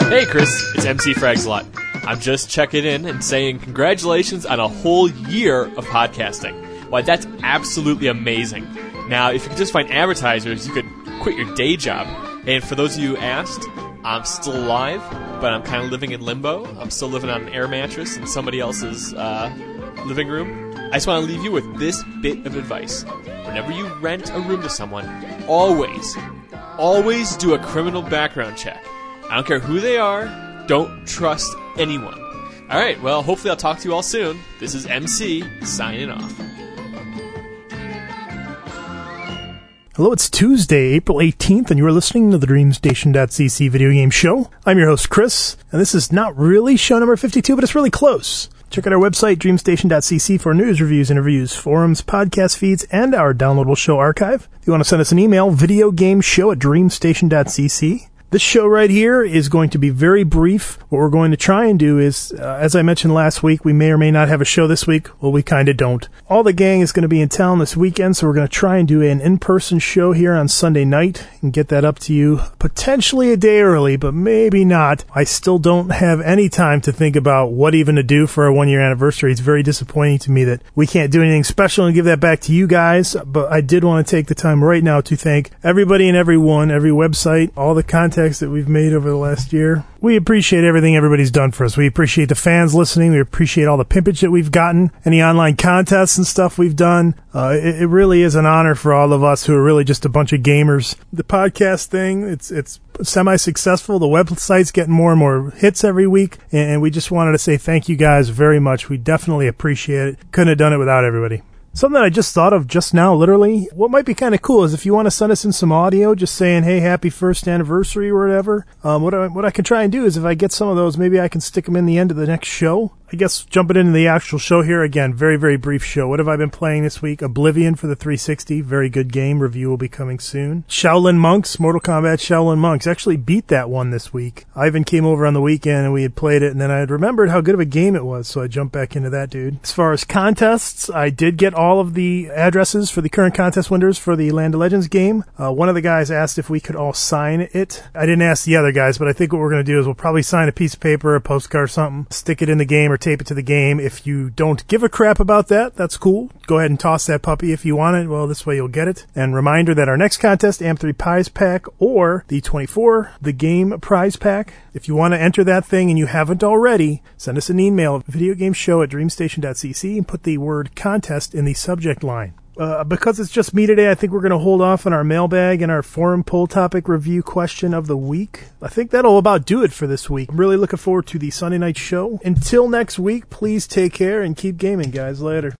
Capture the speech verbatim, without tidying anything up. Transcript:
Hey Chris, it's M C Fragslot. I'm just checking in and saying congratulations on a whole year of podcasting. Why, that's absolutely amazing. Now, if you could just find advertisers, you could quit your day job. And for those of you who asked, I'm still alive, but I'm kind of living in limbo. I'm still living on an air mattress in somebody else's uh, living room. I just want to leave you with this bit of advice. Whenever you rent a room to someone, always, always do a criminal background check. I don't care who they are. Don't trust anyone. All right, well, hopefully I'll talk to you all soon. This is M C signing off. Hello, it's Tuesday, April eighteenth, and you are listening to the DreamStation.cc video game show. I'm your host, Chris, and this is not really show number fifty-two, but it's really close. Check out our website, DreamStation.cc, for news, reviews, interviews, forums, podcast feeds, and our downloadable show archive. If you want to send us an email, videogameshow at DreamStation.cc. This show right here is going to be very brief. What we're going to try and do is, uh, as I mentioned last week, we may or may not have a show this week. Well, we kind of don't. All the gang is going to be in town this weekend, so we're going to try and do an in-person show here on Sunday night and get that up to you potentially a day early, but maybe not. I still don't have any time to think about what even to do for our one-year anniversary. It's very disappointing to me that we can't do anything special and give that back to you guys, but I did want to take the time right now to thank everybody and everyone, every website, all the content that we've made over the last year. We appreciate everything everybody's done for us. We appreciate the fans listening. We appreciate all the pimpage that we've gotten, any online contests and stuff we've done. Uh, it, it really is an honor for all of us who are really just a bunch of gamers. The podcast thing, it's it's semi-successful. The website's getting more and more hits every week, and we just wanted to say thank you guys very much. We definitely appreciate it. Couldn't have done it without everybody. Something I just thought of just now, literally, what might be kind of cool is if you want to send us in some audio just saying, hey, happy first anniversary or whatever, um, what I, what I can try and do is if I get some of those, maybe I can stick them in the end of the next show. I guess jumping into the actual show here, again, very, very brief show. What have I been playing this week? Oblivion for the three sixty, very good game. Review will be coming soon. Shaolin Monks, Mortal Kombat Shaolin Monks. Actually beat that one this week. Ivan came over on the weekend and we had played it, and then I had remembered how good of a game it was, so I jumped back into that, dude. As far as contests, I did get all of the addresses for the current contest winners for the Land of Legends game. Uh, one of the guys asked if we could all sign it. I didn't ask the other guys, but I think what we're going to do is we'll probably sign a piece of paper, a postcard or something, stick it in the game or tape it to the game. If you don't give a crap about that, that's cool. Go ahead and toss that puppy if you want it. Well, this way you'll get it. And reminder that our next contest, A M three Prize Pack or the twenty-four, the game prize pack. If you want to enter that thing and you haven't already, send us an email at videogameshow at dreamstation.cc and put the word contest in the subject line. Uh, because it's just me today, I think we're going to hold off on our mailbag and our forum poll topic review question of the week. I think that'll about do it for this week. I'm really looking forward to the Sunday night show. Until next week, please take care and keep gaming, guys. Later.